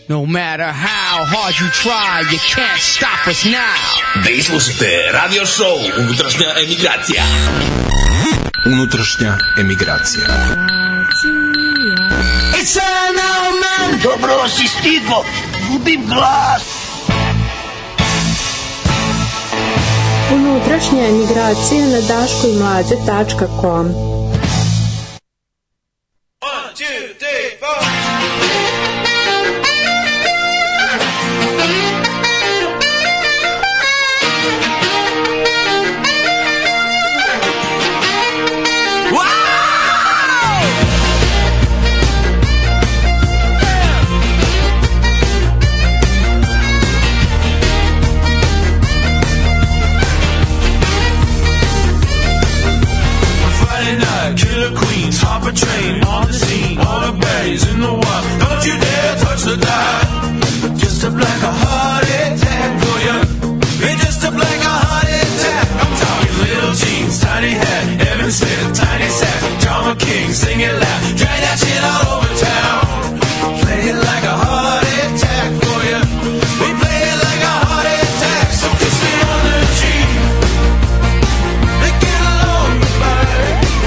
No matter how hard you try, you can't stop us now. Vi slušate radio show Unutrašnja emigracija. Unutrašnja emigracija. It's an omen. Dobro si stigo, gubim glas. Unutrašnja emigracija na daškoimlađa.com. 1, 2, 3, 4. Killer queens, hop a train on the scene, all the baddies in the wild. Don't you dare touch the dial. Just up like a heart attack for you. It's just up like a heart attack. I'm talking little jeans, tiny hat, Evan Smith, tiny sack, Drama King, sing it loud, drag that shit all over town. Play it like a heart attack for you. We play it like a heart attack. So kiss me on the cheek. Make it along goodbye.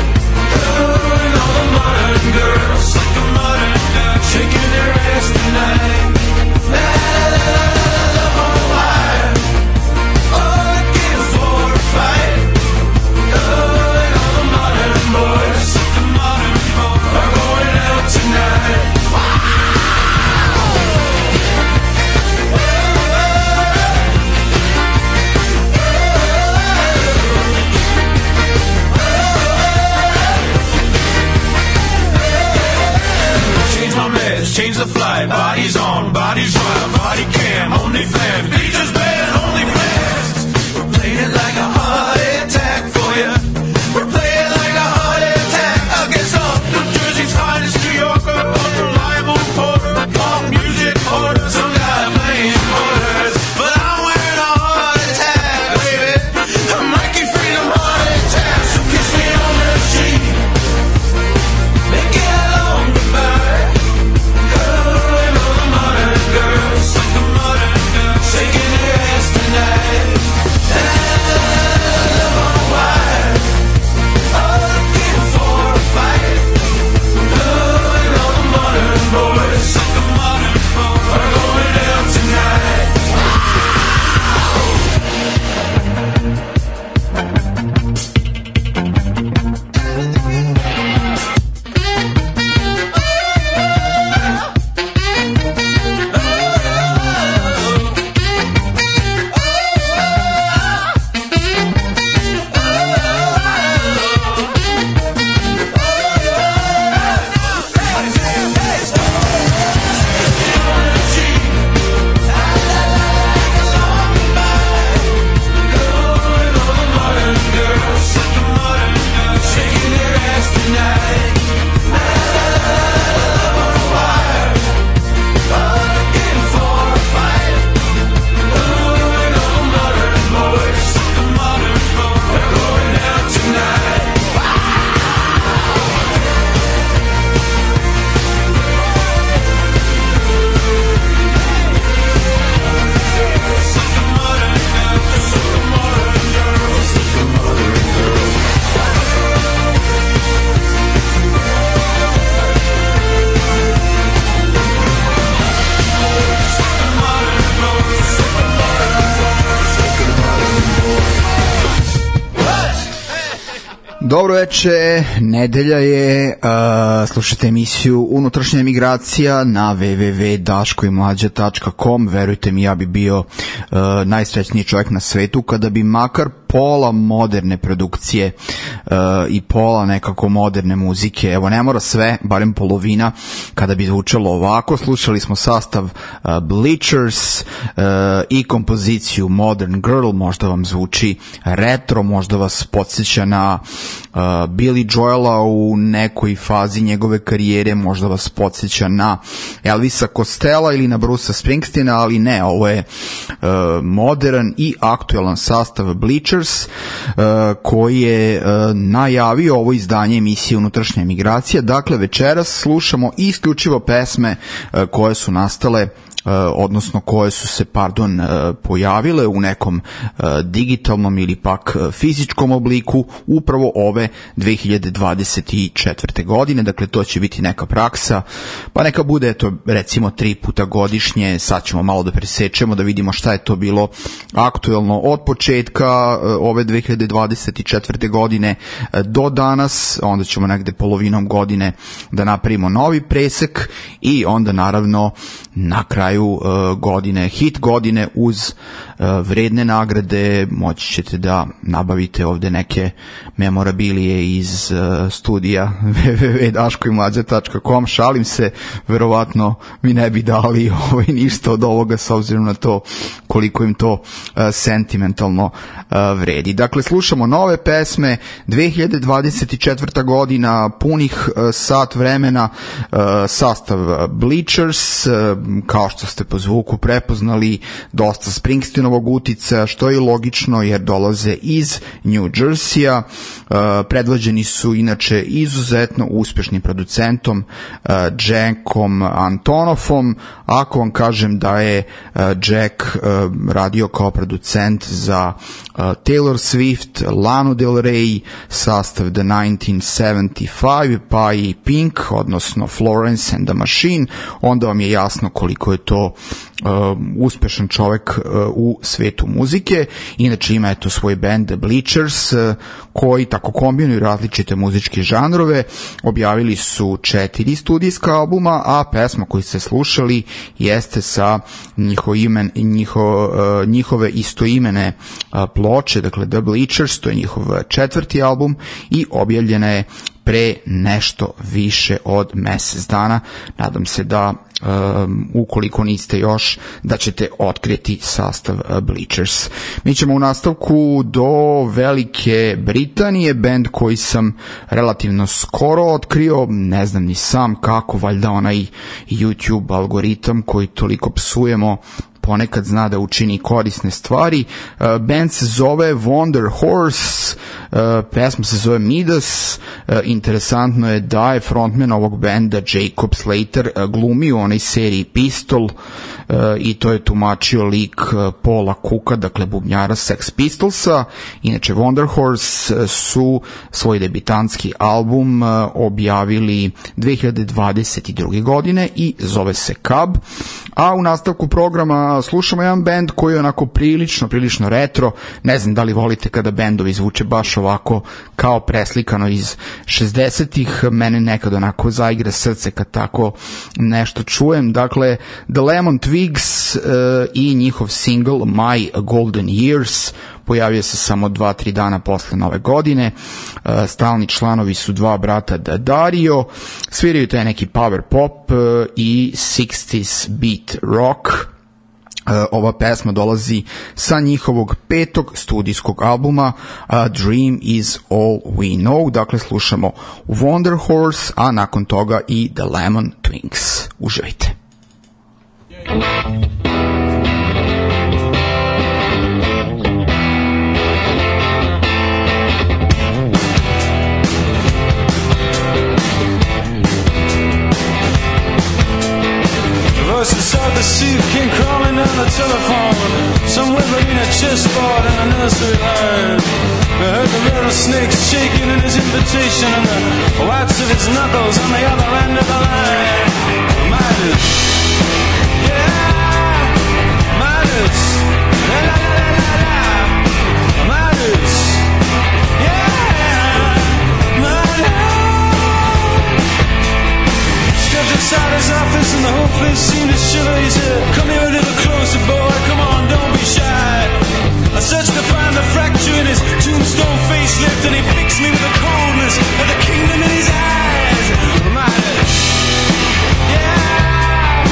Girls like a modern girl, shaking their ass tonight. La la la la la, love on fire. Oh, looking for a fight. Oh, and all the modern boys, like the modern boys, are going out tonight. Change the flight, bodies on, bodies wild, body cam, only fans, features band, only fans. We're playing it like a heart attack for you. We're playing like a heart attack against all New Jersey's finest, New Yorker, unreliable reporter, pop music order, some guy playing quarters. But I'm wearing a heart attack, baby. A Mikey Freedom heart attack. So kiss me on the cheek. Make it a long goodbye. Girls like a modern girl, shaking their ass tonight. Love on fire, all looking for a fight. Oh, and all the modern boys, like a modern boy, are going down tonight. Dobro veče, nedelja je, slušate emisiju Unutrašnja emigracija na www.daškoimlađa.com. Verujte mi, ja bi bio najsrećniji čovjek na svetu kada bi makar pola moderne produkcije i pola nekako moderne muzike, evo ne mora sve, barem polovina, kada bi zvučalo ovako. Slušali smo sastav Bleachers i kompoziciju Modern Girl, možda vam zvuči retro, možda vas podsjeća na Billy Joela u nekoj fazi njegove karijere, možda vas podsjeća na Elvisa Costello ili na Brucea Springsteena, ali ne, ovo je modern i aktualan sastav Bleachers. Bleachers, koji je najavio ovo izdanje emisije Unutrašnja emigracija. Dakle, večeras slušamo isključivo pesme koje su nastale, odnosno koje su se, pojavile u nekom digitalnom ili pak fizičkom obliku upravo ove 2024. godine. Dakle, to će biti neka praksa, pa neka bude, eto, recimo 3 puta godišnje. Sad ćemo malo da presečemo, da vidimo šta je to bilo aktuelno od početka ove 2024. godine do danas. Onda ćemo negde polovinom godine da napravimo novi presek i onda naravno na kraju godine, hit godine uz vredne nagrade. Moći ćete da nabavite ovde neke memorabilije iz studija www.daškoimlađa.com. Šalim se, verovatno mi ne bi dali ništa od ovoga s obzirom na to koliko im to sentimentalno vredi. Dakle, slušamo nove pesme, 2024. godina, punih sat vremena, sastav Bleachers, kao što ste po zvuku prepoznali, dosta Springsteenovog uticaja, što je logično jer dolaze iz New Jersey-a. Predvođeni su inače izuzetno uspešnim producentom Jackom Antonoffom. Ako vam kažem da je Jack radio kao producent za Taylor Swift, Lana Del Rey, sastav The 1975, pa i Pink, odnosno Florence and the Machine, onda vam je jasno koliko je to uspešan čovek u svetu muzike. Inače ima eto svoj band The Bleachers, koji tako kombinuju različite muzičke žanrove. Objavili su 4 studijska albuma, a pesma koju ste slušali jeste sa njihove istoimene ploče, dakle The Bleachers, to je njihov 4. album i objavljena je pre nešto više od mesec dana. Nadam se da ukoliko niste još, da ćete otkriti sastav Bleachers. Mi ćemo u nastavku do Velike Britanije, band koji sam relativno skoro otkrio, ne znam ni sam kako, valjda onaj YouTube algoritam koji toliko psujemo ponekad zna da učini korisne stvari. Band se zove Wonder Horse, pesma se zove Midas. Interesantno je da je frontman ovog benda Jacob Slater glumio u onoj seriji Pistol i to je tumačio lik Paula Cooka, dakle bubnjara Sex Pistolsa. Inače Wonder Horse su svoj debitanski album objavili 2022. godine i zove se Cub. A u nastavku programa slušamo jedan band koji je onako prilično retro. Ne znam da li volite kada bendovi zvuče baš ovako kao preslikano iz 60-ih. Mene nekad onako zaigra srce kad tako nešto čujem. Dakle, The Lemon Twigs i njihov single My Golden Years pojavio se samo 2-3 dana posle nove godine. Stalni članovi su dva brata Dario, sviraju taj neki power pop i 60s beat rock. Ova pesma dolazi sa njihovog 5. studijskog albuma Dream is All We Know. Dakle, slušamo Wonder Horse, a nakon toga i The Lemon Twigs. Uživajte. Voices of the sea came crawling down the telephone, somewhere between a chessboard and a nursery line. I heard the rattlesnake shaking in his invitation and the whites of his knuckles on the other end of the line. Midas, yeah, Midas, la la la la la, Midas, yeah, Midas. Stepped inside his office and the whole place seemed to shiver. He said, come here a little closer, boy, come on, don't be shy. I searched to find the fracture in his tombstone facelift, and he fixed me with the coldness of the kingdom in his eyes. Midas, yeah,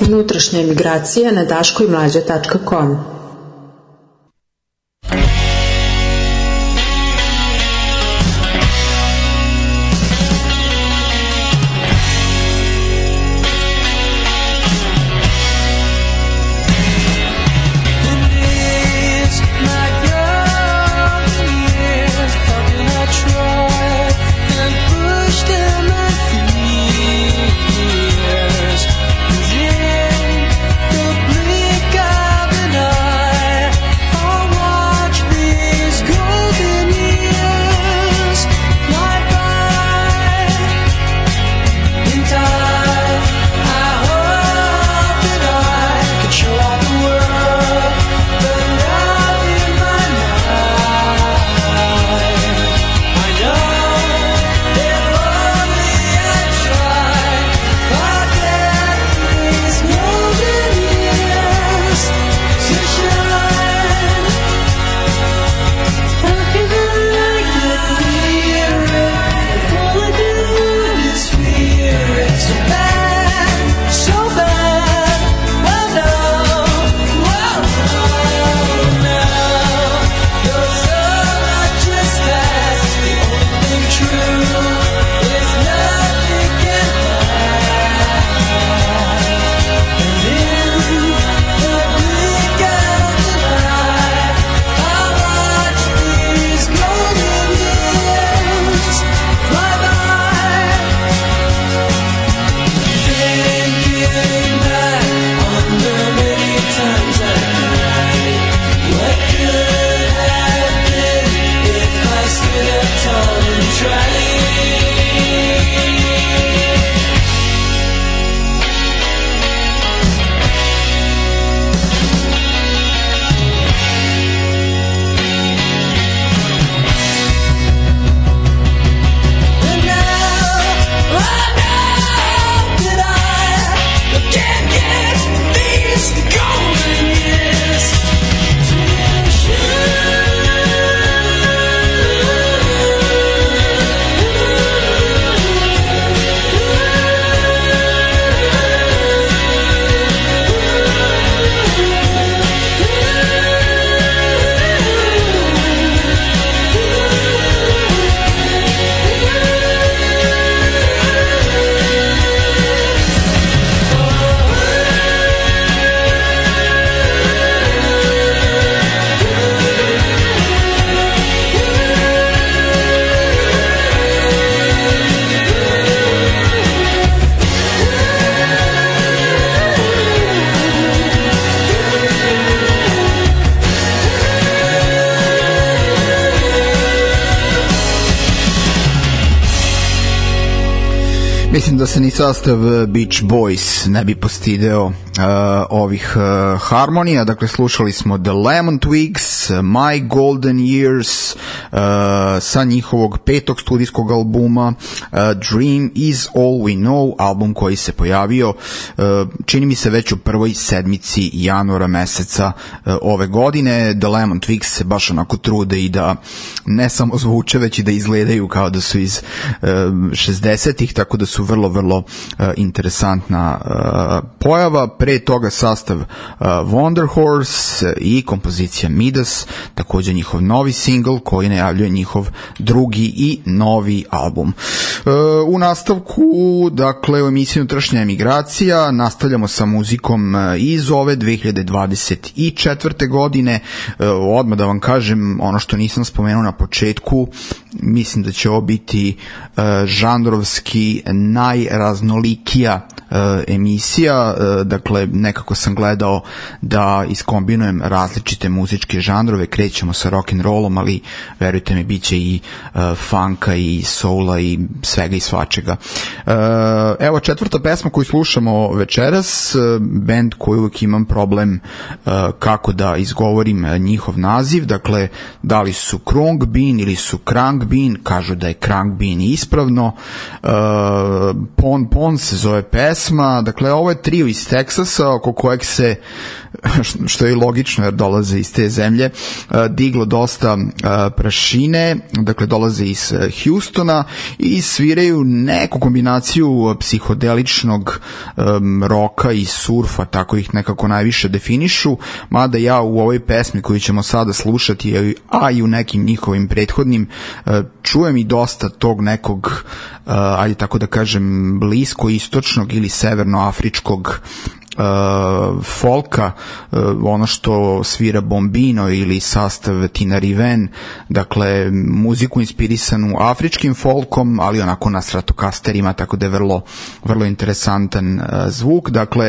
Unutrašnja emigracija na daškoimlađa.com. Mislim da se ni sastav Beach Boys ne bi postideo ovih harmonija. Dakle, slušali smo The Lemon Twigs, My Golden Years, sa njihovog 5. studijskog albuma Dream Is All We Know, album koji se pojavio čini mi se već u prvoj sedmici januara meseca ove godine. The Lemon Twigs se baš onako trude i da ne samo zvuče, već i da izgledaju kao da su iz 60-ih, tako da su vrlo interesantna pojava. Pre toga sastav Wonder Horse i kompozicija Midas, također njihov novi single koji najavljuje njihov drugi i novi album. U nastavku, dakle, u emisiji Unutrašnja emigracija nastavljamo sa muzikom iz ove 2024. godine. Odmah da vam kažem, ono što nisam spomenuo na početku, mislim da će ovo biti žanrovski najraznolikija emisija. Dakle, nekako sam gledao da iskombinujem različite muzičke žanrove, krećemo sa rock'n'rollom, ali verujte mi, bit će i funka i soula i svega i svačega. Evo četvrta pesma koju slušamo večeras, band koji uvijek imam problem kako da izgovorim njihov naziv, dakle da li su Khruangbin ili su Khruangbin, kažu da je Khruangbin ispravno. Pon se zove pesma. Dakle, ovo je trio iz Teksasa oko kojeg se što je logično jer dolaze iz te zemlje, diglo dosta prašine, dakle dolaze iz Houstona i sviraju neku kombinaciju psihodeličnog roka i surfa, tako ih nekako najviše definišu, mada ja u ovoj pesmi koju ćemo sada slušati, a i u nekim njihovim prethodnim, čujem i dosta tog nekog, ajde tako da kažem, bliskoistočnog ili severnoafričkog folka, ono što svira Bombino ili sastav Tina Riven, dakle muziku inspirisanu afričkim folkom, ali onako na stratokasterima, tako da je vrlo interesantan zvuk. Dakle,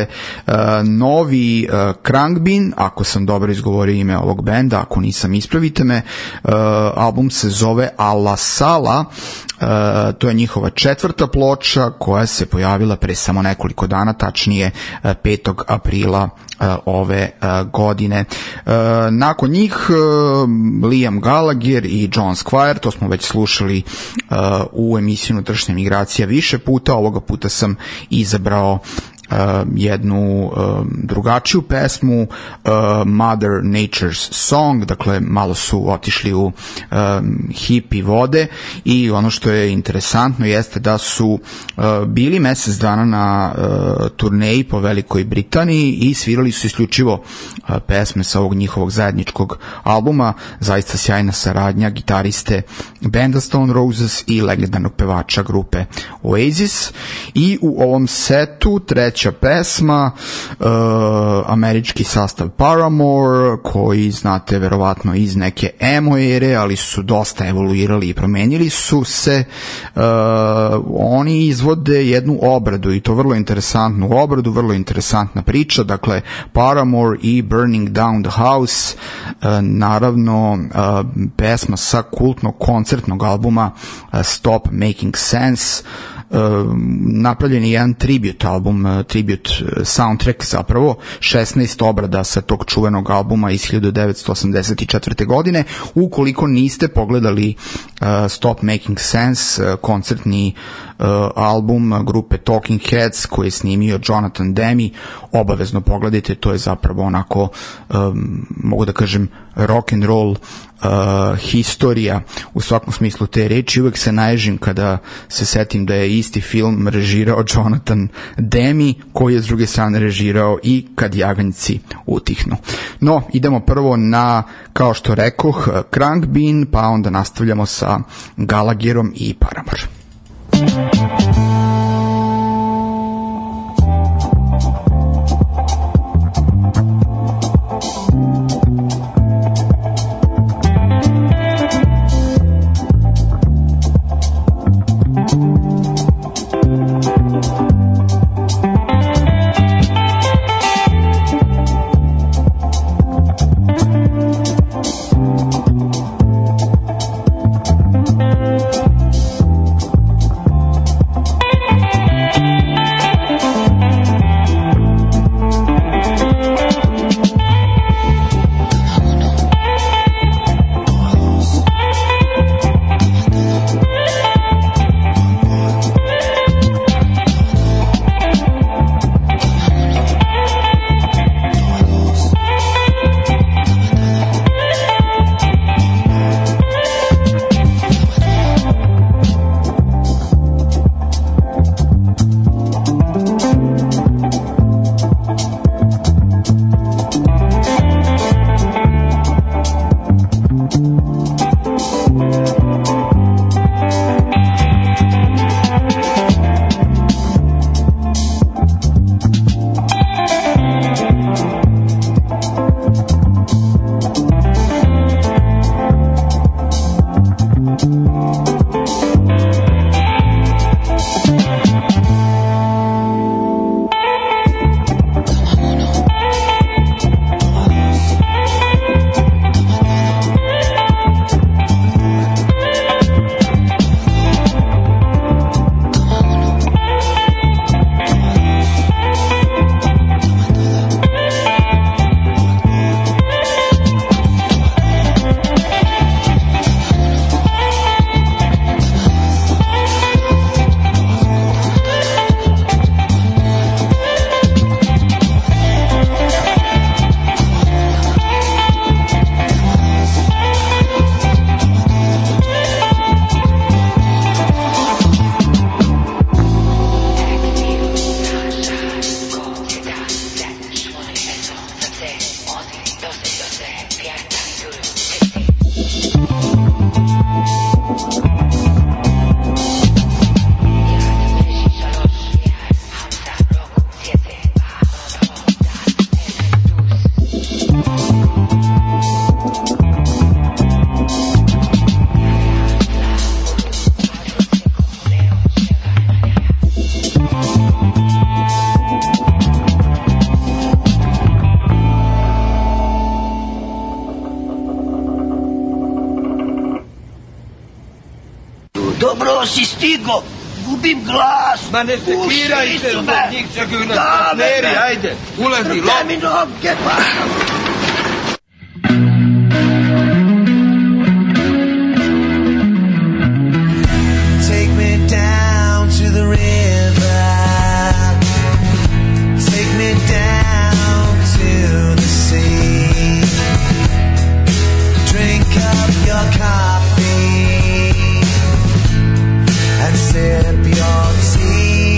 novi Khruangbin, ako sam dobro izgovorio ime ovog benda, ako nisam ispravite me, album se zove Alla Sala, to je njihova 4. ploča koja se pojavila pre samo nekoliko dana, tačnije 5. aprila ove godine. Nakon njih Liam Gallagher i John Squire, to smo već slušali u emisiji Unutrašnja migracija više puta, ovoga puta sam izabrao jednu drugačiju pesmu, Mother Nature's Song, dakle malo su otišli u hippie vode i ono što je interesantno jeste da su bili mesec dana na turneji po Velikoj Britaniji i svirali su isključivo pesme sa ovog njihovog zajedničkog albuma, zaista sjajna saradnja gitariste benda Stone Roses i legendarnog pevača grupe Oasis. I u ovom setu treća pesma, američki sastav Paramore, koji znate verovatno iz neke emo ere, ali su dosta evoluirali i promenili su se. Oni izvode jednu obradu i to vrlo interesantnu obradu, vrlo interesantna priča, dakle Paramore i Burning Down the House, naravno pesma sa kultnog koncertnog albuma Stop Making Sense, napravljen je jedan tribute album, tribute soundtrack zapravo, 16 obrada sa tog čuvenog albuma iz 1984. godine. Ukoliko niste pogledali Stop Making Sense, koncertni album grupe Talking Heads koji je snimio Jonathan Demme, obavezno pogledajte, to je zapravo onako, mogu da kažem, rock and roll historija u svakom smislu te reči. Uvek se naježim kada se setim da je isti film režirao Jonathan Demme, koji je s druge strane režirao i Kad jaganjci utihnu. No, idemo prvo na, kao što rekoh, Khruangbin, pa onda nastavljamo sa Gallagherom i Paramore. Dobro si stigo, gubim glas. Ma ne sekiraj se zbog njih, čekaju nas partneri, ajde, ulazi, Trpe mi noge, pa. Take me down to the river. Take me down to the sea. Drink up your coffee and sip your tea.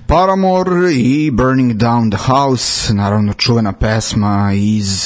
Paramore i Burning Down the House, naravno čuvena pesma iz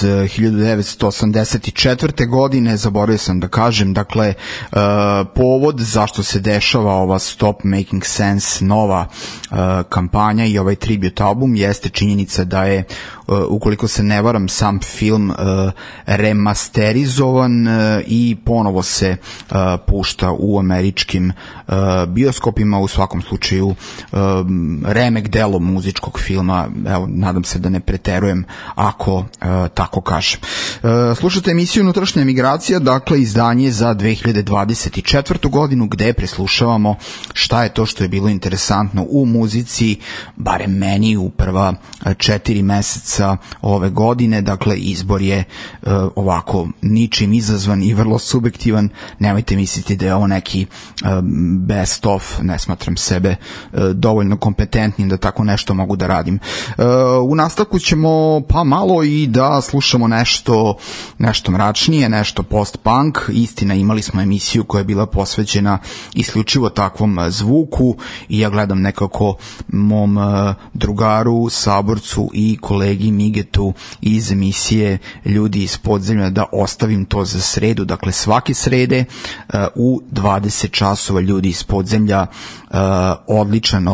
1984. godine, zaboravio sam da kažem, dakle, povod zašto se dešava ova Stop Making Sense nova kampanja i ovaj tribute album jeste činjenica da je, ukoliko se ne varam, sam film remasterizovan i ponovo se pušta u američkim bioskopima, u svakom slučaju remek delo muzičkog filma, evo, nadam se da ne preterujem ako tako kažem. Slušate emisiju Unutrašnja emigracija, dakle izdanje za 2024. godinu, gde preslušavamo šta je to što je bilo interesantno u muzici, barem meni u prva 4 meseca ove godine. Dakle, izbor je ovako ničim izazvan i vrlo subjektivan, nemojte misliti da je ovo neki best of, ne smatram sebe dovoljno kompetentnim da tako nešto mogu da radim. U nastavku ćemo pa malo i da slušamo nešto mračnije, nešto post-punk. Istina, imali smo emisiju koja je bila posvećena isključivo takvom zvuku i ja gledam nekako mom drugaru, saborcu i kolegi Migetu iz emisije Ljudi iz podzemlja da ostavim to za sredu. Dakle, svake srede u 20 časova Ljudi iz podzemlja, odličan,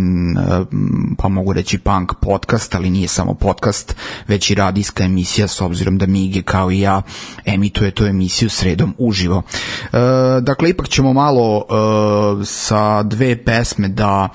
pa mogu reći punk podcast, ali nije samo podcast, već i radijska emisija, s obzirom da Mige kao i ja emituje tu emisiju sredom uživo. Dakle, ipak ćemo malo sa dve pesme da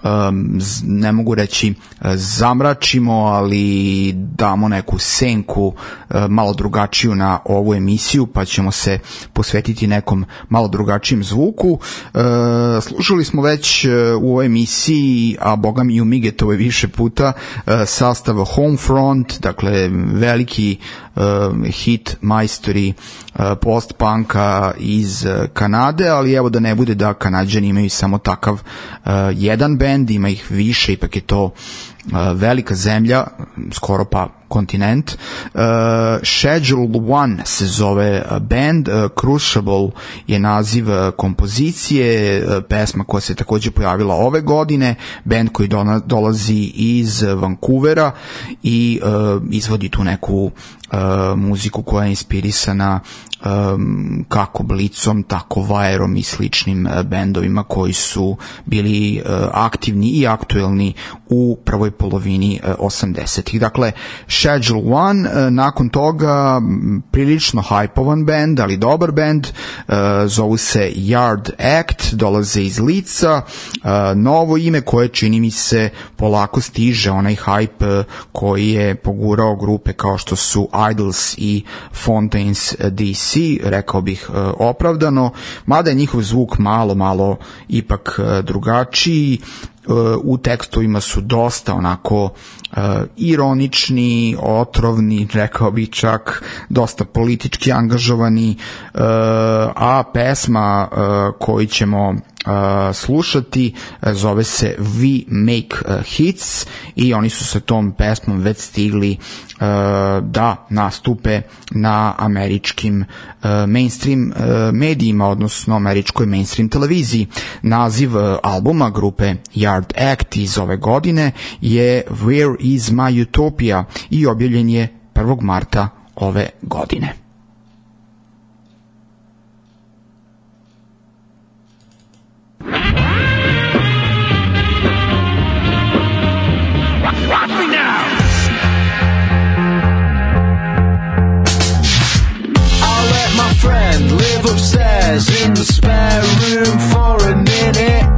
ne mogu reći zamračimo, ali damo neku senku malo drugačiju na ovu emisiju, pa ćemo se posvetiti nekom malo drugačijem zvuku. Slušali smo već u ovoj emisiji, a boga mi u Migetovoj više puta, sastav Homefront, dakle veliki hit majstori post-punka iz Kanade, ali evo da ne bude da Kanađani imaju samo takav jedan bend, ima ih više, ipak je to velika zemlja, skoro pa kontinent. Schedule One se zove band, Crucible je naziv kompozicije, pesma koja se takođe pojavila ove godine, band koji dolazi iz Vancouvera i izvodi tu neku muziku koja je inspirisana kako Blitzom, tako Vajerom i sličnim bendovima koji su bili aktivni i aktuelni u prvoj polovini 80-ih. Dakle, Schedule One, nakon toga prilično hajpovan band, ali dobar band, zovu se Yard Act, dolaze iz Lica, novo ime koje čini mi se polako stiže, onaj hype koji je pogurao grupe kao što su Idols i Fontaines DC, rekao bih opravdano, mada je njihov zvuk malo ipak drugačiji. U tekstovima su dosta onako ironični, otrovni, rekao bih čak dosta politički angažovani, a pesma koju ćemo slušati zove se We Make Hits i oni su sa tom pesmom već stigli da nastupe na američkim mainstream medijima, odnosno američkoj mainstream televiziji. Naziv albuma grupe Yard Act iz ove godine je Where is My Utopia i objavljen je 1. marta ove godine. Friend live upstairs in the spare room for a minute.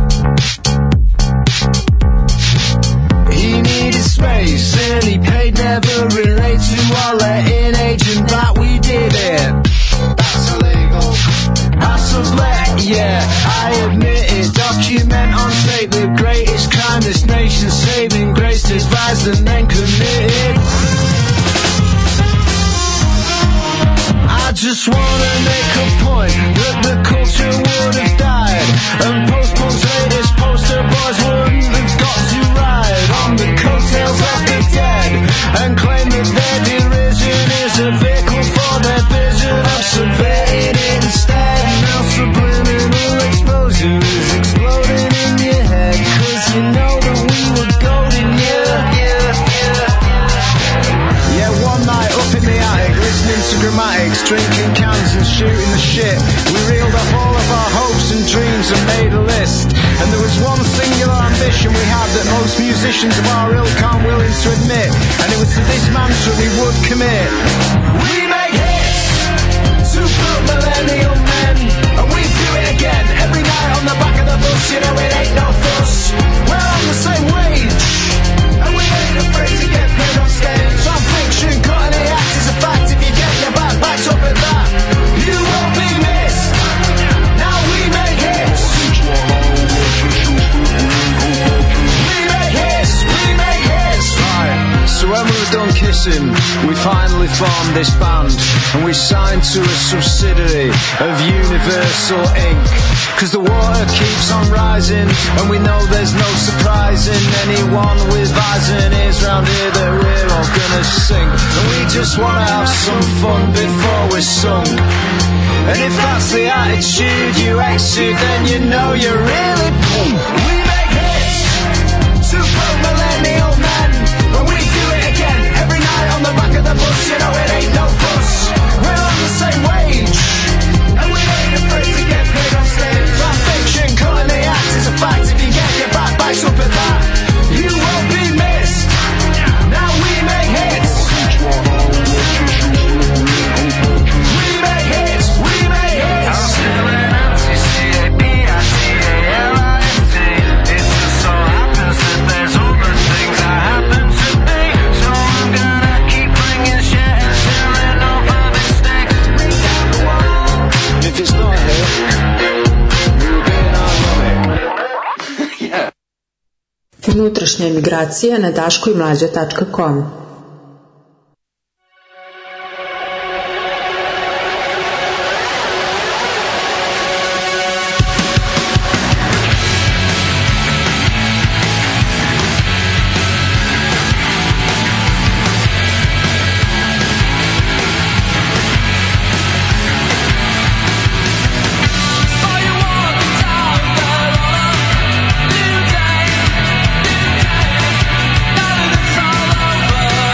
He needed space and he paid, never relate to our letting agent that we did it. That's illegal. That's a let, yeah, I admit it. Document on tape the greatest crime this nation saving grace devised and then committed. I just wanna make a point that the culture would have died, and post-punk's latest poster boys wouldn't have got to ride on the coattails of the dead and claim that their derision is a vehicle for their vision of subverting it instead. Now subliminal exposure is exploding in your head, 'cause you know that we were pints, drinking cans and shooting the shit. We reeled up all of our hopes and dreams and made a list. And there was one singular ambition we had that most musicians of our ilk aren't willing to admit. And it was to this mantra we would commit. We make hits to build millennial men. And we do it again every night on the back of the bus. You know it ain't no fuss. We're on the same wage. And we ain't afraid to get paid on stage. On fiction, cutting the act is a fact. If you get your back backed up at that, you won't be missed. Now we make hits. We make hits. We make hits. Right. So when we were done kissing, we finally formed this band. And we signed to a subsidiary of Universal Inc. Cause the water keeps on rising, and we know there's no surprising anyone with eyes and ears round here that we're all gonna sing. And we just wanna have some fun before we're sung. And if that's the attitude you exude, then you know you're really boom. We make hits to broke millennial men. And we do it again every night on the back of the bus. You know it ain't no fuss. We're on the same wage, and we ain't afraid to get paid on stage. Our fiction, cutting the act is a fact. If you get your back backed up at that, you won't be missed. Now we make hits. We make hits. We make hits. I'm feeling anti-C-A-B-I-C-A-L-I-S-T. It just so happens that there's other things I happen to be. So I'm gonna keep bringing shit until enough of it sticks. Bring down the wall. If it's not here, we'll be in our limit. Yeah. Unutrašnja emigracija na daškoimlađa.com. Now that it's all over,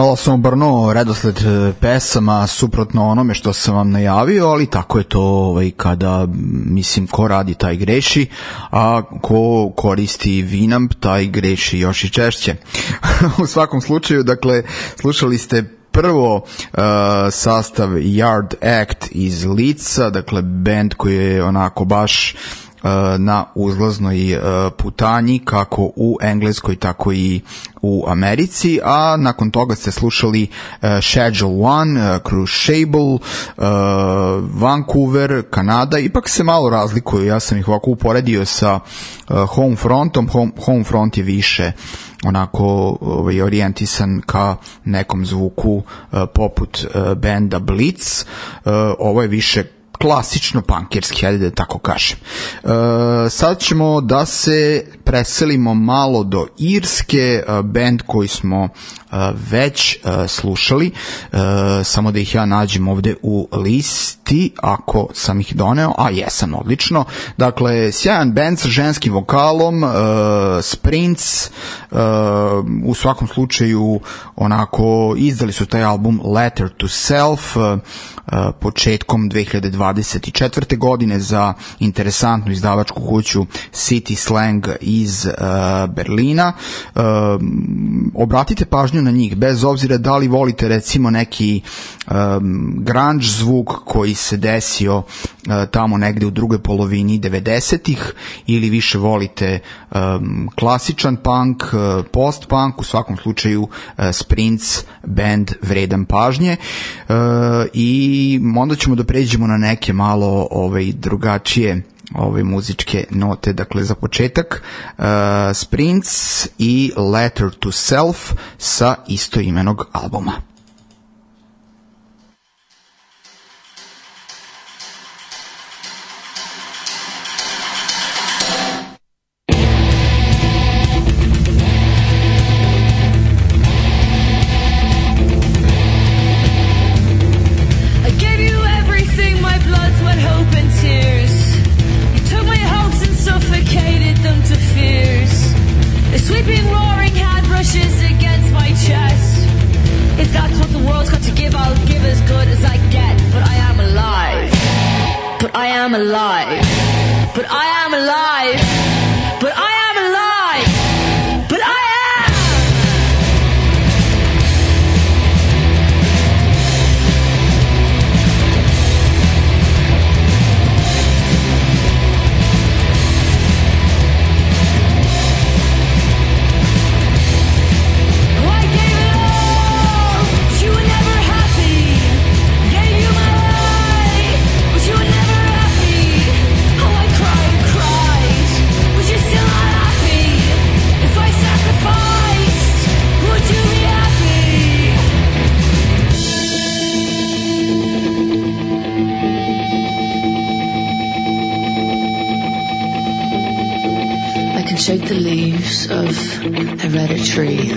Malo sam obrnuo redosled pesama suprotno onome što sam vam najavio, ali tako je to kada, mislim, ko radi taj greši, a ko koristi Winamp taj greši još i češće. U svakom slučaju, dakle, slušali ste prvo sastav Yard Act iz Leedsa, dakle band koji je onako baš na uzlaznoj putanji kako u Engleskoj tako i u Americi, a nakon toga ste slušali Schedule One, Crucible, Vancouver, Kanada. Ipak se malo razlikuju, ja sam ih ovako uporedio sa Homefrontom. Homefront je više onako orijentisan ka nekom zvuku poput benda Blitz, ovo je više klasično punkirski, hajde da tako kažem. Sad ćemo da se preselimo malo do Irske, band koji smo već slušali, samo da ih ja nađem ovde u listi, ako sam ih doneo, a jesam, odlično. Dakle, sjajan band sa ženskim vokalom, Sprints, u svakom slučaju onako izdali su taj album Letter to Self početkom 2024. godine za interesantnu izdavačku kuću City Slang iz Berlina. Obratite pažnju na njih, bez obzira da li volite recimo neki grunge zvuk koji se desio tamo negde u drugoj polovini 90-ih ili više volite klasičan punk, post-punk, u svakom slučaju Sprints band vredan pažnje. I onda ćemo da pređemo na neke malo drugačije ove muzičke note. Dakle, za početak Sprints i Letter to Self sa istoimenog albuma. Sweeping roaring hand brushes against my chest. If that's what the world's got to give, I'll give as good as I get. But I am alive. But I am alive. But I am alive. But I am alive. But I shake the leaves of hereditary.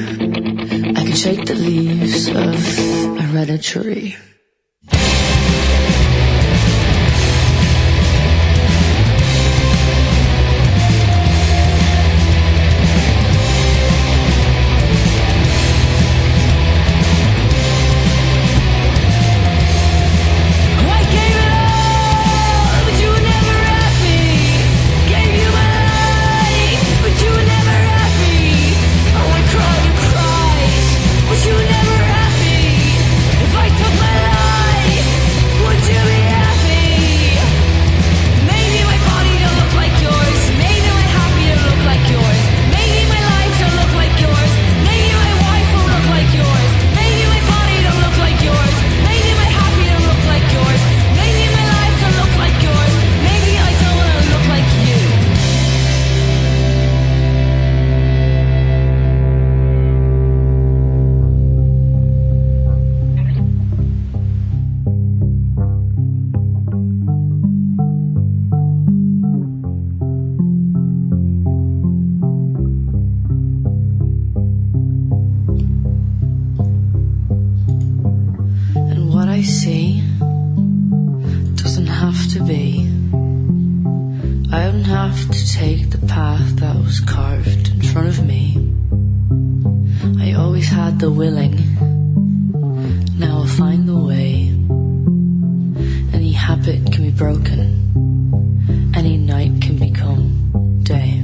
I can shake the leaves of hereditary. The willing now I'll find the way. Any habit can be broken. Any night can become day.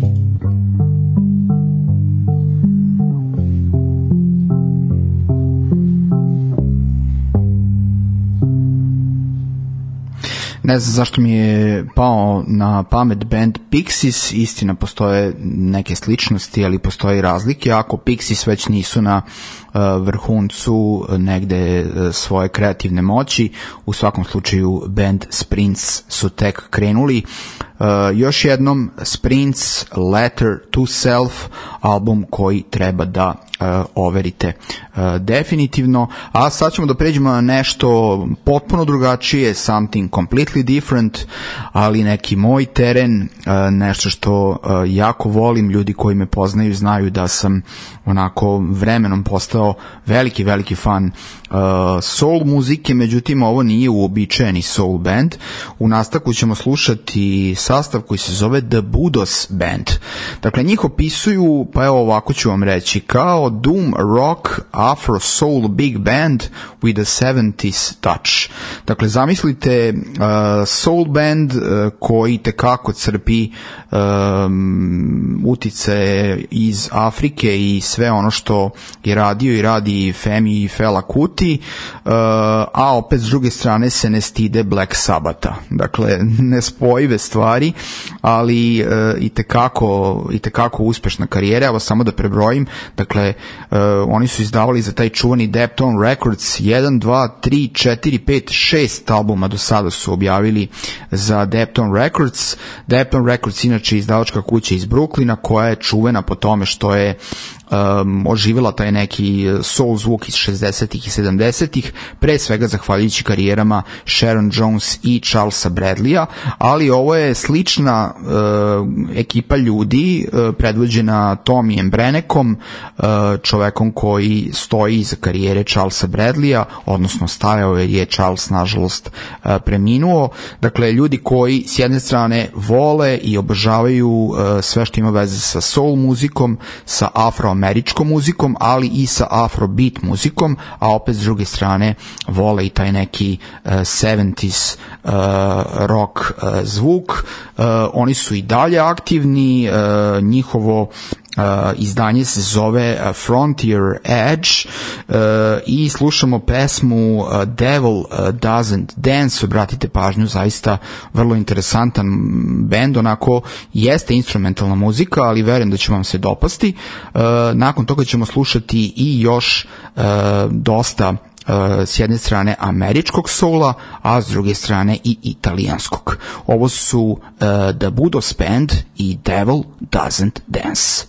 Ne znam zašto mi je pao na pamet band Pixies, istina postoje neke sličnosti, ali postoje i razlike. Ako Pixies već nisu na vrhuncu negde svoje kreativne moći, u svakom slučaju band Sprints su tek krenuli. Još jednom, Sprints, Letter to Self, album koji treba da overite definitivno. A sad ćemo da pređemo na nešto potpuno drugačije, something completely different, ali neki moj teren, nešto što jako volim. Ljudi koji me poznaju znaju da sam onako vremenom postao veliki fan soul muzike, međutim ovo nije uobičajeni soul band. U nastavku ćemo slušati sastav koji se zove The Budos Band. Dakle, njih opisuju, pa evo ovako ću vam reći, kao doom rock afro soul big band with a 70s touch. Dakle, zamislite soul band koji tekako crpi utice iz Afrike i sve ono što je radio i radi Femi Fela Kuti, a opet s druge strane se ne stide Black Sabbatha. Dakle, nespojive stvari, ali i tekako uspešna karijera. Evo samo da prebrojim. Dakle, oni su izdavali za taj čuvani Deptone Records 1, 2, 3, 4, 5, 6 albuma do sada su objavili za Deptone Records. Deptone Records inače izdavačka kuća iz Brooklyna koja je čuvena po tome što je oživjela taj neki soul zvuk iz 60-ih i 70-ih, pre svega zahvaljujući karijerama Sharon Jones i Charlesa Bradleya, ali ovo je slična ekipa ljudi predvođena Tommyem Brenekom, čovekom koji stoji iza karijere Charlesa Bradleya, odnosno stajao jer je Charles nažalost preminuo. Dakle, ljudi koji s jedne strane vole i obožavaju sve što ima veze sa soul muzikom, sa afroameričkom muzikom, ali i sa afrobeat muzikom, a opet s druge strane vole i taj neki 70s rock zvuk. Oni su i dalje aktivni, njihovo izdanje se zove Frontier Edge i slušamo pesmu Devil Doesn't Dance. Obratite pažnju, zaista vrlo interesantan bend, onako jeste instrumentalna muzika, ali verujem da će vam se dopasti. Nakon toga ćemo slušati i još dosta s jedne strane američkog soula, a s druge strane i italijanskog. Ovo su The Budos Band i Devil Doesn't Dance.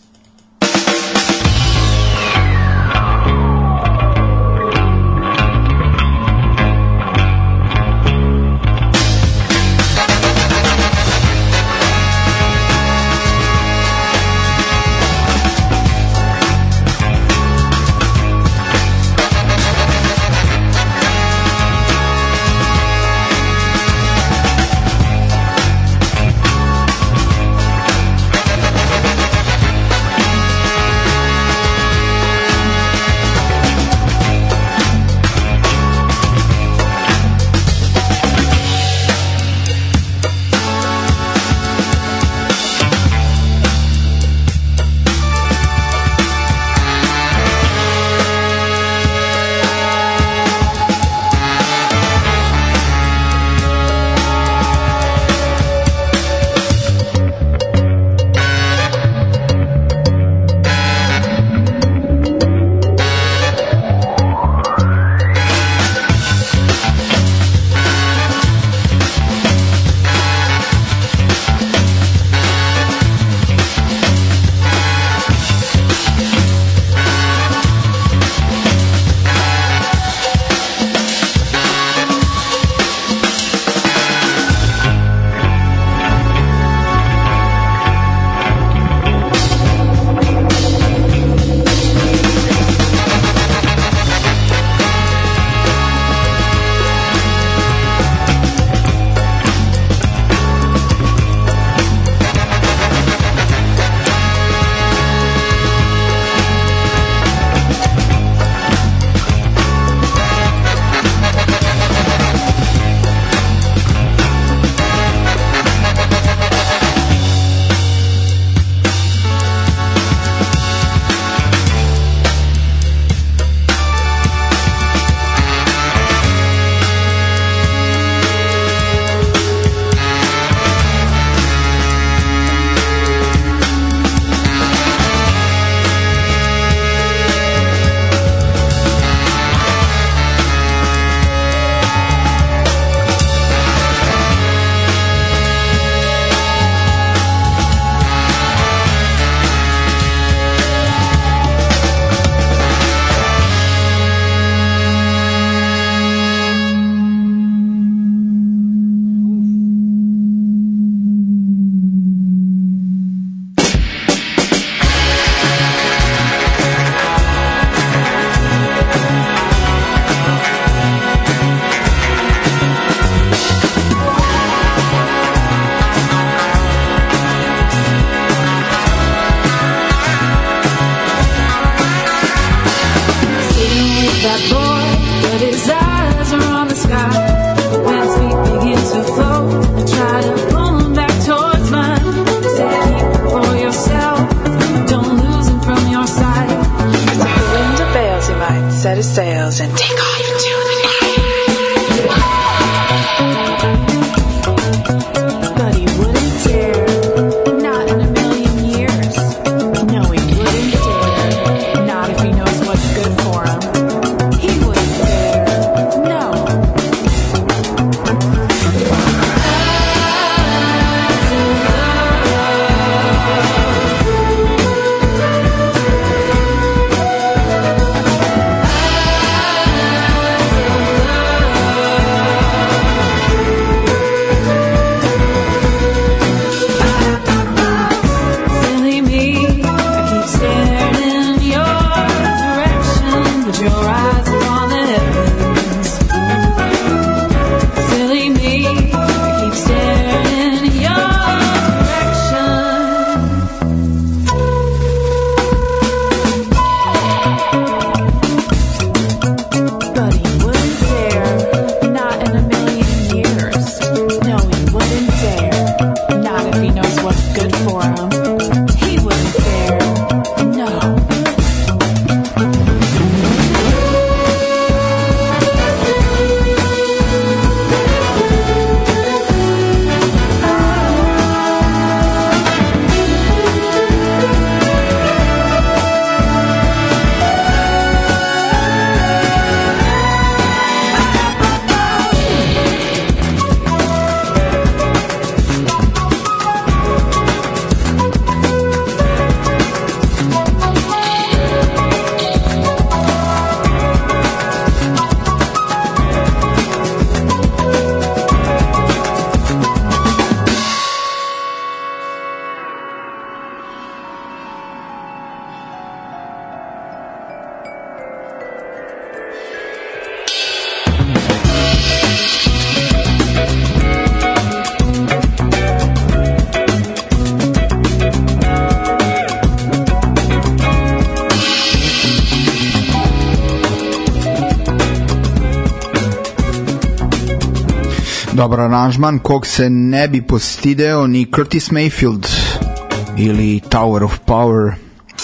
Dobar aranžman kog se ne bi postideo ni Curtis Mayfield ili Tower of Power.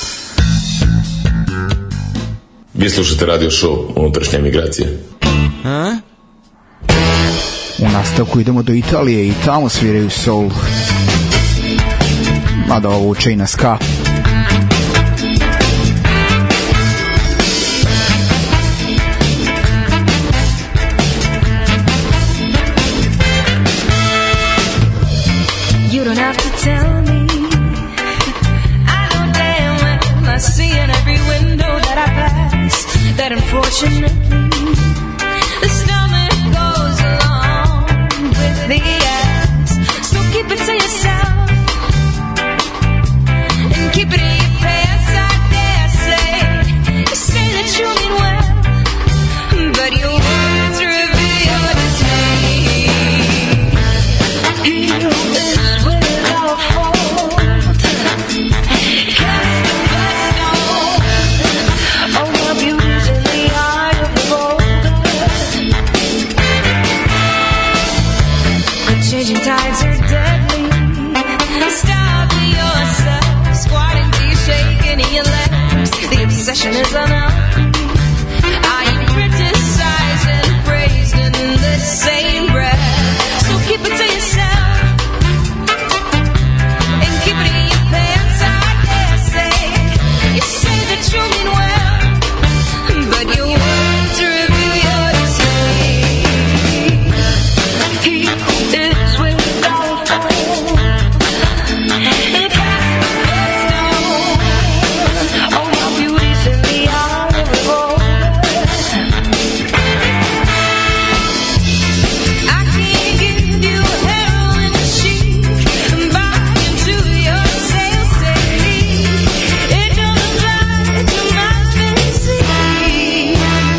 Vi slušate radio show Unutrašnja emigracija. U nastavku idemo do Italije i tamo sviraju soul. Mada ovo uče i na ska. You don't have to tell me. I know damn well I see in every window that I pass that unfortunately the stomach goes along with the ass. So keep it to yourself and keep it in your pants. I dare say you say that you mean well, but your words reveal dismay. You is without fault. Cast the best on all my beauties in the eye of the beholder. The changing tides are deadly. Stop yourself, squatting till you're shaking in your legs. The obsession is unhealthy. Are you criticized and praised in the same breath? So keep it to yourself and keep it in your pants. I dare say you say that you mean well, but your words reveal your dismay. He is without fault. Cast the best on all my beauties in the eye of the beholder. I can't give you a heroin chic and buy into your sales technique. It doesn't lie to my physique.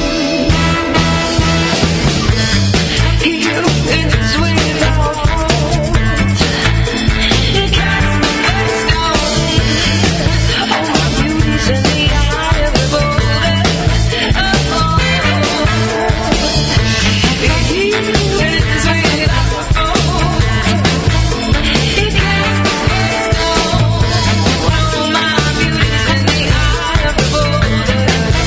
You is without fault. Cast the best on all my beauties in the eye of the beholder. He is without fault. Cast the best on all my beauties in the eye of the beholder.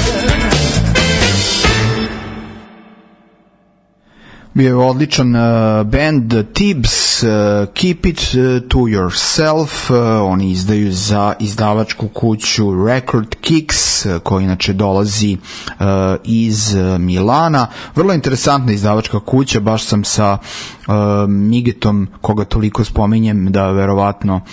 Bio je odličan band Tibbs, Keep It To Yourself. Oni izdaju za izdavačku kuću Record Kicks, koja inače dolazi iz Milana. Vrlo interesantna izdavačka kuća, baš sam sa Migetom, koga toliko spominjem da verovatno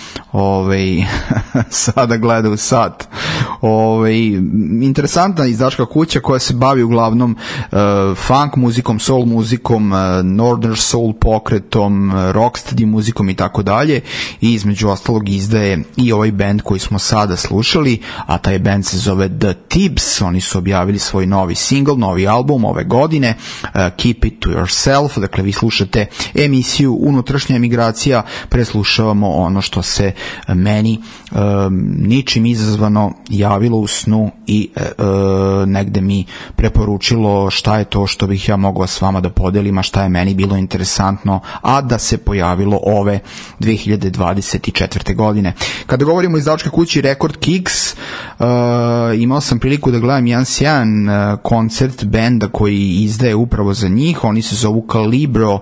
sada gleda u sat. Interesantna izdavačka kuća koja se bavi uglavnom funk muzikom, soul muzikom, northern soul pokretom, rocksteady muzikom i tako dalje, i između ostalog izdaje i ovaj band koji smo sada slušali, a taj band se zove The Tibbs. Oni su objavili svoj novi single, novi album ove godine, Keep It To Yourself. Dakle, vi slušate emisiju Unutrašnja emigracija, preslušavamo ono što se meni ničim izazvano javilo u snu i negde mi preporučilo šta je to što bih ja mogla s vama da podelim, a šta je meni bilo interesantno, a da se pojavilo ove 2024. godine. Kada govorimo o izdavačkoj kući Record Kicks, imao sam priliku da gledam jedan sjajan koncert benda koji izdaje upravo za njih. Oni se zovu Calibro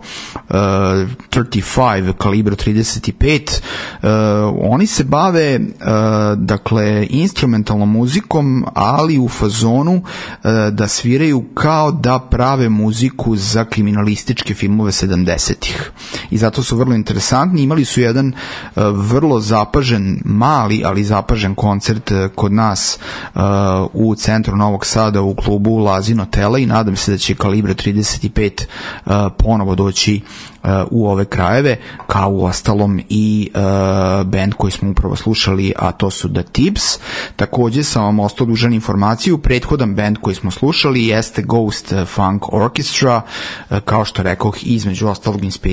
35, Calibro 35. Oni se bave dakle instrumentalnom muzikom, ali u fazonu da sviraju kao da prave muziku za kriminalističke filmove 70-ih. I zato su vrlo interesantni. Imali su jedan vrlo zapažen, mali, ali zapažen koncert kod nas u centru Novog Sada u klubu Lazino Tela, i nadam se da će Kalibra 35 ponovo doći u ove krajeve, kao u ostalom i band koji smo upravo slušali, a to su The Tibbs. Takođe sam vam ostao dužan informaciju, prethodan band koji smo slušali jeste Ghost Funk Orchestra, kao što rekoh, između ostalog inspirisan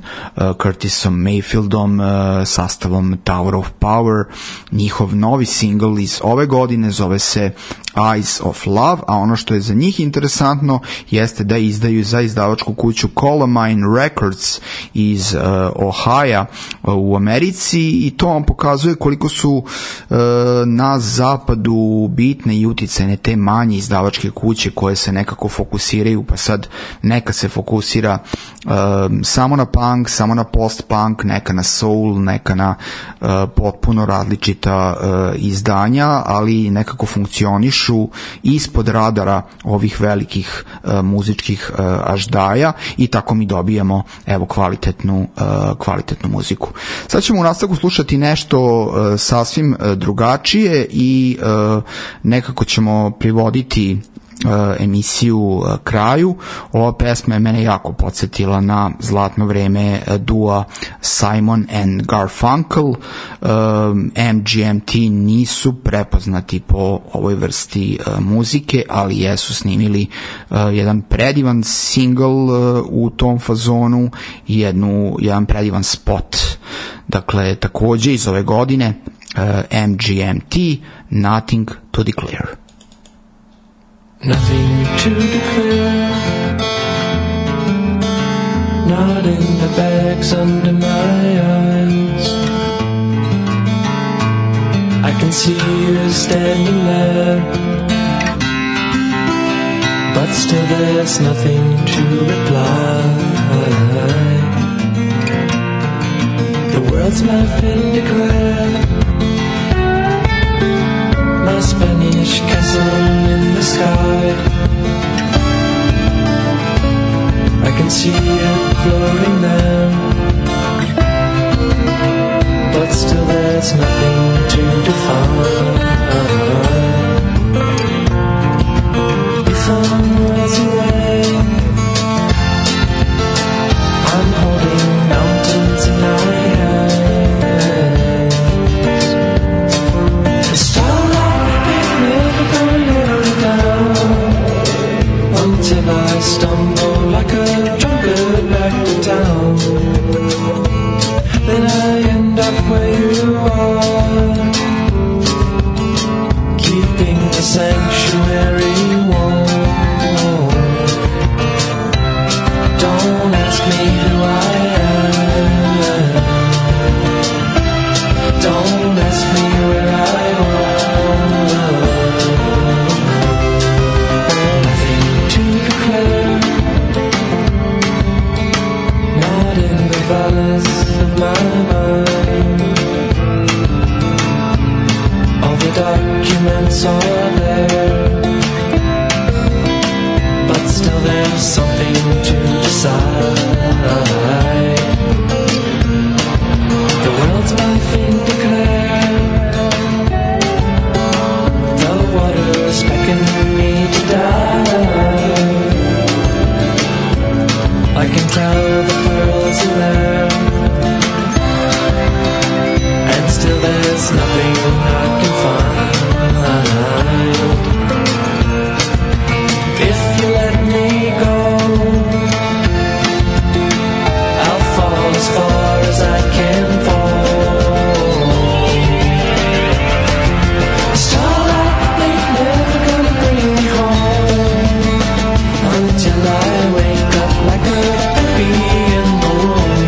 Curtisom Mayfieldom, sastavom Tower of Power. Njihov novi singl iz ove godine zove se Eyes of Love, a ono što je za njih interesantno jeste da izdaju za izdavačku kuću Columbine Records iz Ohio u Americi, i to vam pokazuje koliko su na zapadu bitne i uticajne te manje izdavačke kuće koje se nekako fokusiraju, pa sad neka se fokusira samo na punk, samo na post-punk, neka na soul, neka na potpuno različita izdanja, ali nekako funkcionišu ispod radara ovih velikih muzičkih aždaja, i tako mi dobijamo evo kvalitetnu muziku. Sad ćemo u nastavku slušati nešto sasvim drugačije i nekako ćemo privoditi emisiju kraju. Ova pesma je mene jako podsjetila na zlatno vreme dua Simon and Garfunkel. MGMT nisu prepoznati po ovoj vrsti muzike, ali jesu snimili jedan predivan single u tom fazonu i jedan predivan spot. Dakle, takođe iz ove godine MGMT, Nothing to Declare. Nothing to declare, not in the bags under my eyes. I can see you standing there, but still there's nothing to reply. The world's my fin declare, my Spanish castle in the sky. I can see it floating there, but still there's nothing to define. If I'm worlds away, I'm holding mountains in my hands. The starlight ain't never gonna let me down, until I stumble like a drunkard back to town. Then I end up where you are, keeping the sanctuary warm. Don't ask me who I am, don't ask me where I was. Nothing to declare, not in the valleys of my mind. All the documents are there, but still there's something to decide. The world's my fin declare, the water's beckoning me to die. I can tell the pearls are there, and still there's nothing I can find. If you let me go, I'll fall as far as I can fall. Starlight ain't never gonna bring me home, until I wake up like a puppy in the womb.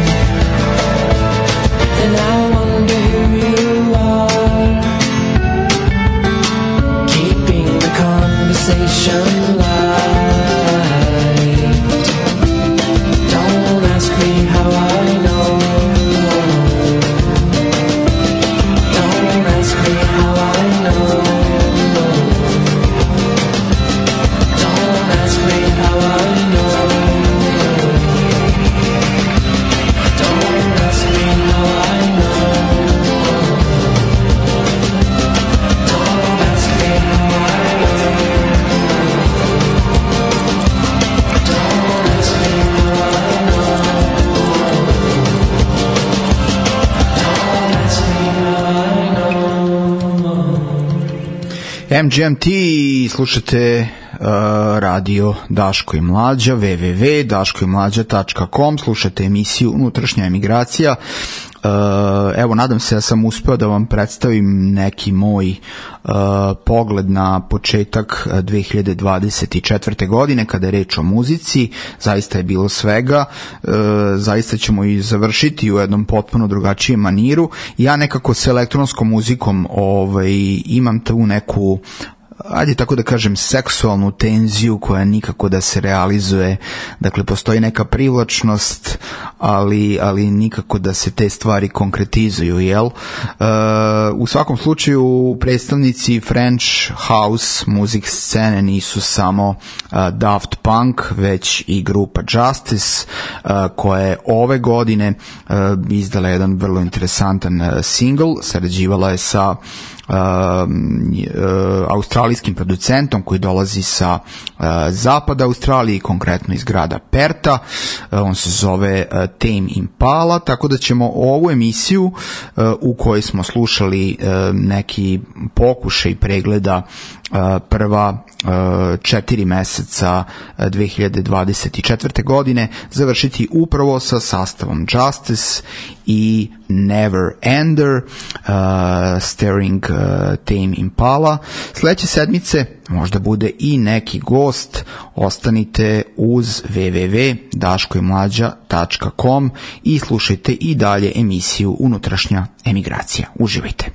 Then I wonder who you are, keeping the conversation light. Don't ask me how I know, don't ask me how I know, don't ask me how I know, don't ask me how I know, don't ask me how I know, don't ask me how I know, don't ask me how I know. MGMT, slušate radio Daško i Mlađa, www.daškoimlađa.com, slušate emisiju Unutrašnja emigracija. Evo, nadam se da sam uspeo da vam predstavim neki moj pogled na početak 2024. godine kada je reč o muzici. Zaista je bilo svega, zaista ćemo i završiti u jednom potpuno drugačijem maniru. Ja nekako sa elektronskom muzikom imam tu neku, ajde tako da kažem, seksualnu tenziju koja nikako da se realizuje. Dakle, postoji neka privlačnost, ali nikako da se te stvari konkretizuju, jel? U svakom slučaju, predstavnici French house muzik scene nisu samo Daft Punk, već i grupa Justice, koja je ove godine izdala jedan vrlo interesantan single, sarađivala je sa australijskim producentom koji dolazi sa zapada Australije, konkretno iz grada Perta. On se zove Tame Impala, tako da ćemo ovu emisiju u kojoj smo slušali neki pokušaj pregleda prva 4 meseca 2024. godine završiti upravo sa sastavom Justice i Never Ender, starring Tame Impala. Sljedeće sedmice možda bude i neki gost. Ostanite uz www.daškoimlađa.com i slušajte i dalje emisiju Unutrašnja emigracija. Uživajte.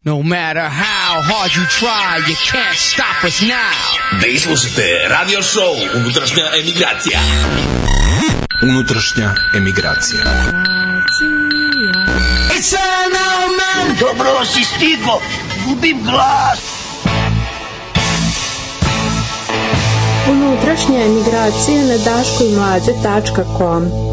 No matter how hard you try, you can't stop us now. Vi slušate radio show Unutrašnja emigracija. Unutrašnja emigracija. Dobro si stigo, gubim glas. Unutrašnja emigracija na daškoimlađe.com